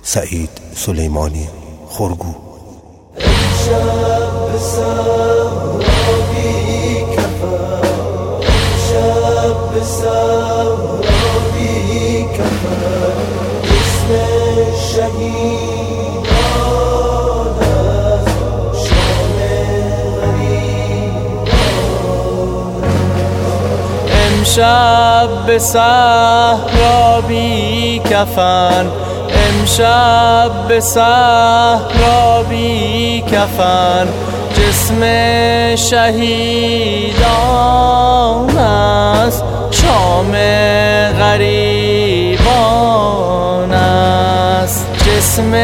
سعید سلیمانی خورگو. امشب به صحرا بی کفن، امشب به صحرا بی کفن، جسم شهیدان است، شام غریبان. امشب به صحرا بی کفن، امشب به صحرا بی کفن، جسم شهیدان است، شام غریبان است. جسم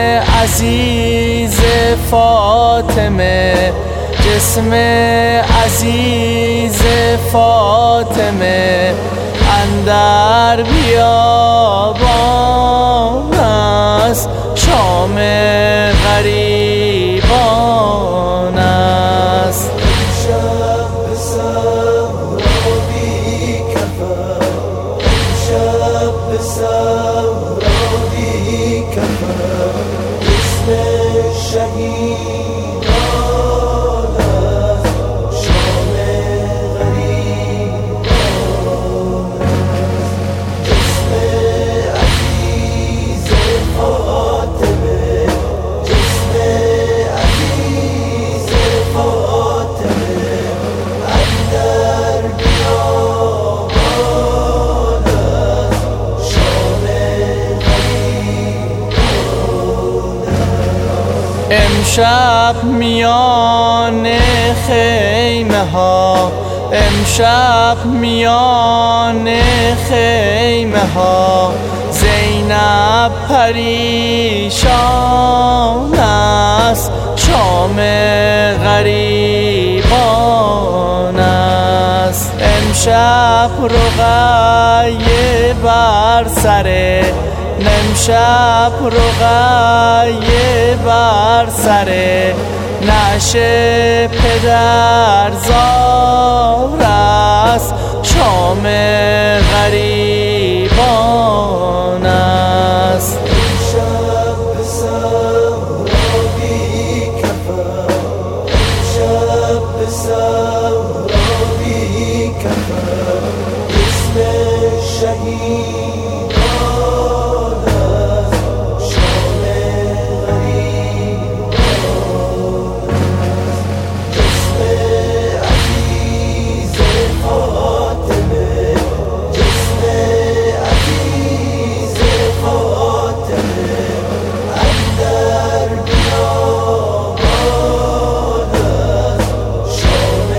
عزیز فاطمه، جسم عزیز فاطمه، اندر بیابان است، شام غریبان است. امشب به صحرا بی کفن، امشب به صحرا بی کفن، جسم شهیدان است، شام غریبان است. جسم عزیز فاطمه، جسم عزیز فاطمه، اندر بیابان است، شام غریبان است. امشب میان خیمه ها، امشب میان خیمه ها، زینب پریشان است، شام غریبان است. امشب رقیه بر سره، امشب رقیه بر سره، نعش پدرزار است، شام غریبان است. امشب به صحرا بی کفن، امشب به صحرا بی کفن، جسم شهیدان است، شام غریبان است. جسم عزیز فاطمه، جسم عزیز فاطمه، اندر بیابان است، شام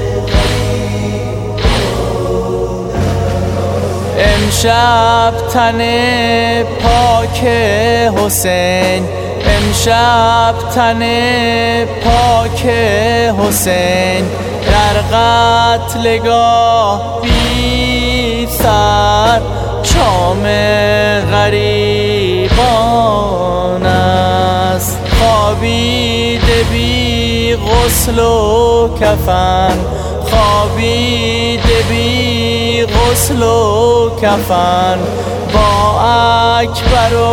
غریبان است. امشب تن پاک حسین، امشب تن پاک حسین، در قتلگاه بی سر، شام غریبان است. خوابیده بی غسل و کفن، خوابیده بی غسل و کفن، با اکبر و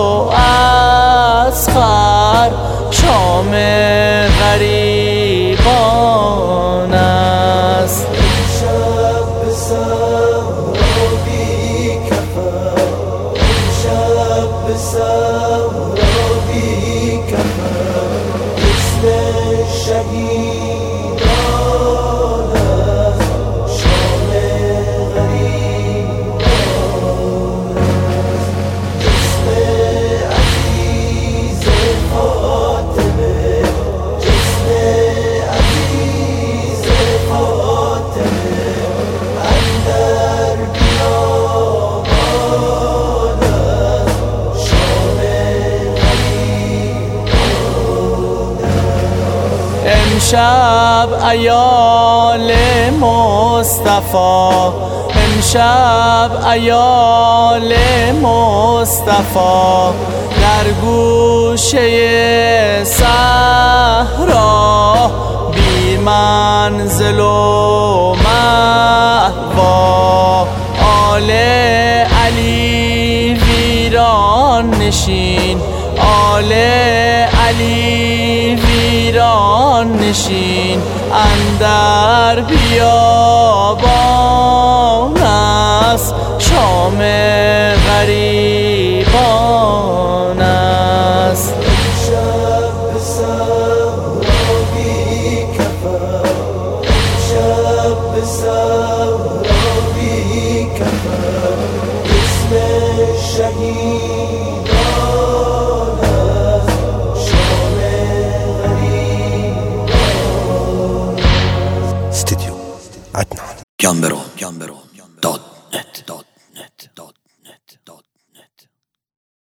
اصغر، شام غریبان است. امشب به صحرا بی کفن، امشب به صحرا بی کفن، جسم شهیدان است، شام غریبان است. جسم عزیز فاطمه، جسم عزیز فاطمه، اندر بیابان است، شام غریبان است. امشب عیال مصطفی، امشب عیال مصطفی، در گوشه صحرا، بی منزل و مأوا، آل علی ویران نشین، آل علی ویران نشین. اندر بیابان است شام غریبان است. شب صحرا بی کفر، شب صحرا بی کفر، اسم شهیدان است شام غریبان. استدیو عدنان جان برو.